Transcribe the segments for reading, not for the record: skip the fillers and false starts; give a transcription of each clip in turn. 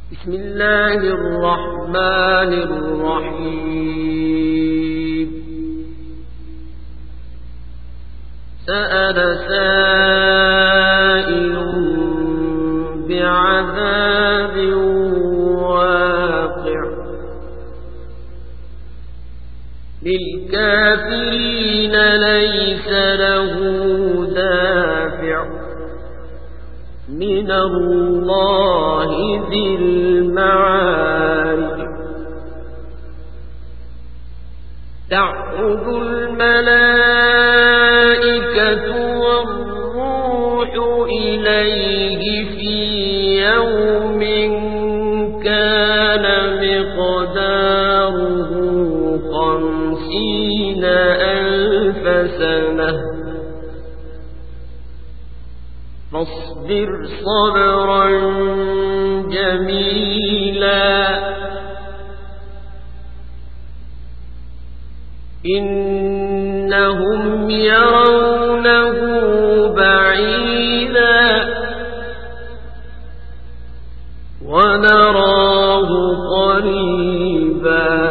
بسم الله الرحمن الرحيم. سأل سائل بعذاب واقع للكافرين ليس له دافع من الله ذي المعارج. تعرج الملائكة والروح إليه في يوم كان مقداره 50,000 سنة فاصبر صبرا جميلا إنهم يرونه بعيدا ونراه قريبا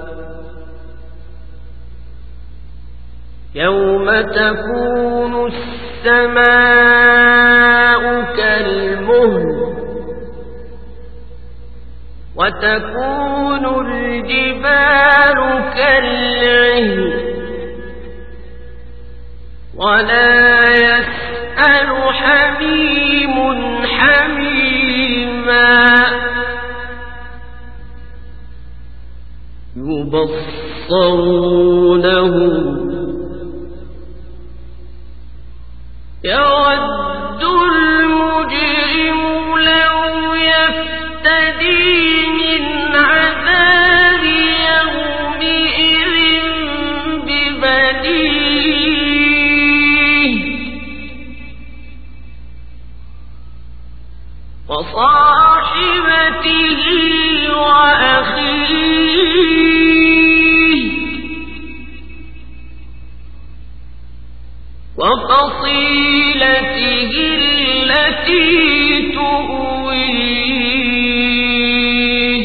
يوم تكون السماء كالمهل وتكون الجبال كالعهن ولا يسأل حميم حميما يبصرونهم يود المجرم لو يفتدي من عذاب يومئذ ببنيه وصاحبته وأخيه وفصيلته التي تؤويه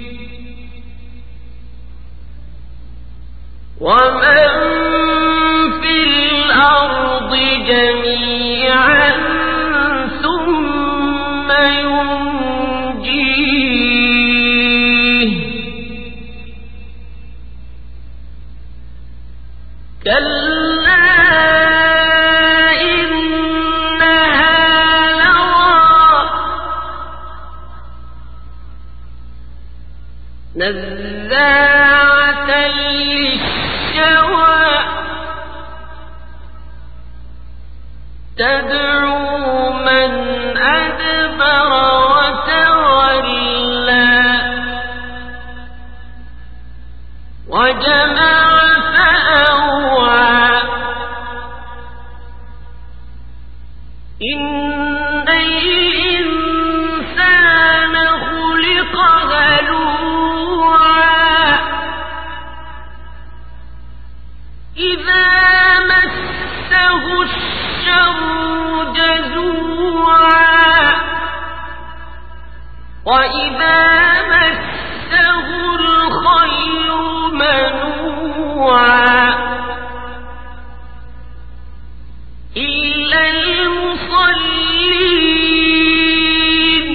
ومن في الأرض جميعا ثم ينجيه كلا نزاعة للشوى تدعو من أدبر وتولى وجمع فأوعى إن الإنسان خلق هلوعا إذا مسه الشر جزوعا وإذا مسه الخير منوعا إلا المصلين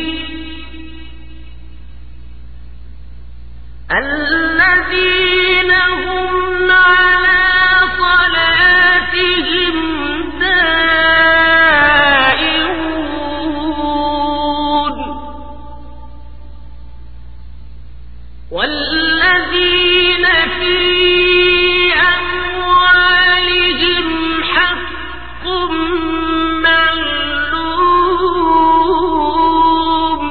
الذين هم على صلاتهم دائمون والذين في أموالهم حق معلوم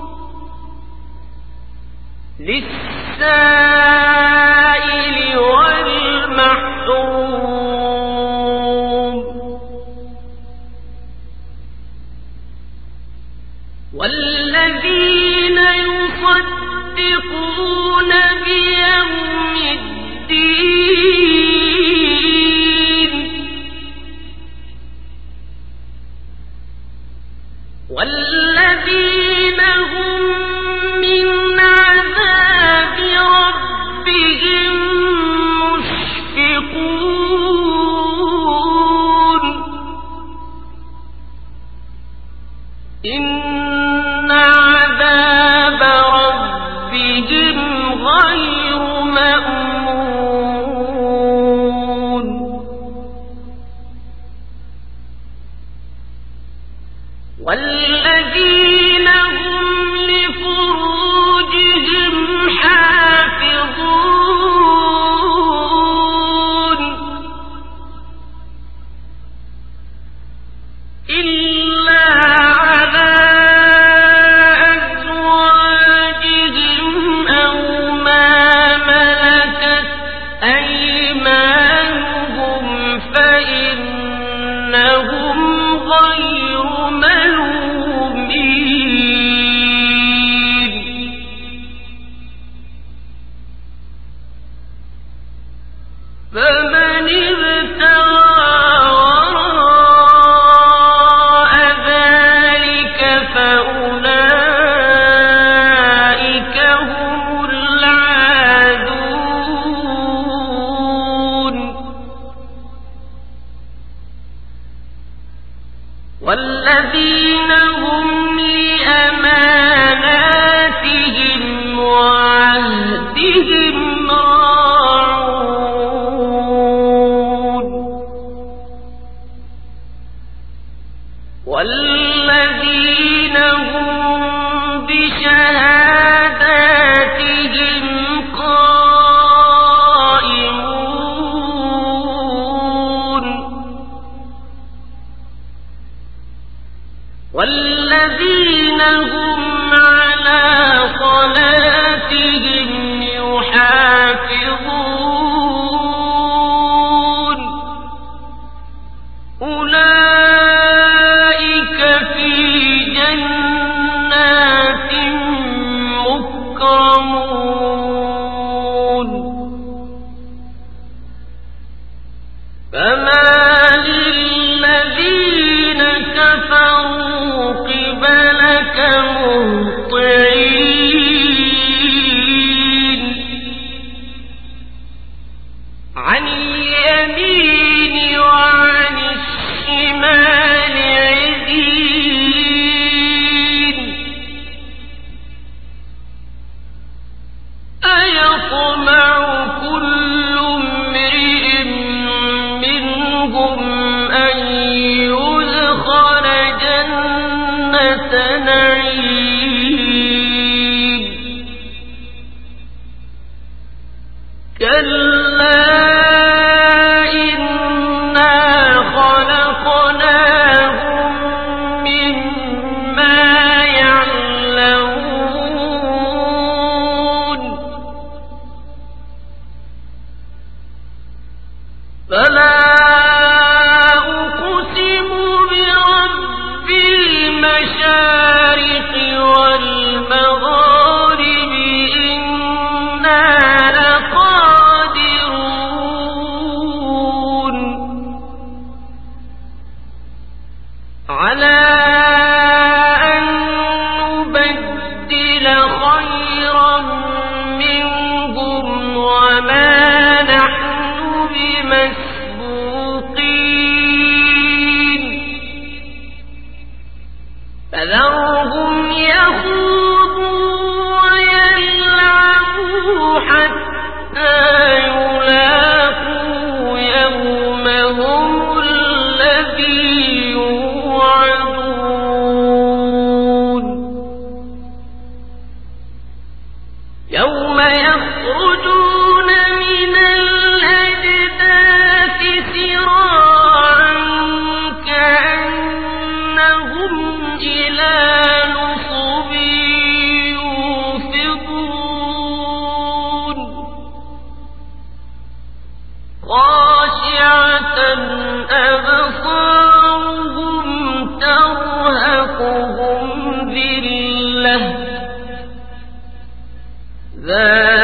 للسائل والمحروم والذين يصدقون بيوم الدين والذين هم فمن ابتغى وراء ذلك فأولئك هم العادون والذين هم لأماناتهم وعهدهم راعون والذين هم بشهاداتهم قائمون والذين هم على صلاتهم يحافظون أولئك في جنات مكرمون فما للذين كفروا قبلك مهطعين عن اليمين وعن الشمال عزين أيطمع كل امرئ منهم أن يدخل جنة نعيم كلا إنا خلقناهم مما يعلمون فلا أقسم برب المشارق والمغارب إنا لقادرون على أن نبدل خيرا منهم وما نحن بمسبوقين فذرهم يخوضوا ويلعبوا حتى يلاقوا يومهم الذي يوعدون يوم يخرجون من الأجداث سراعا كأنهم إلى نصب يوفضون خاشعة أبصارهم ترهقهم ذلة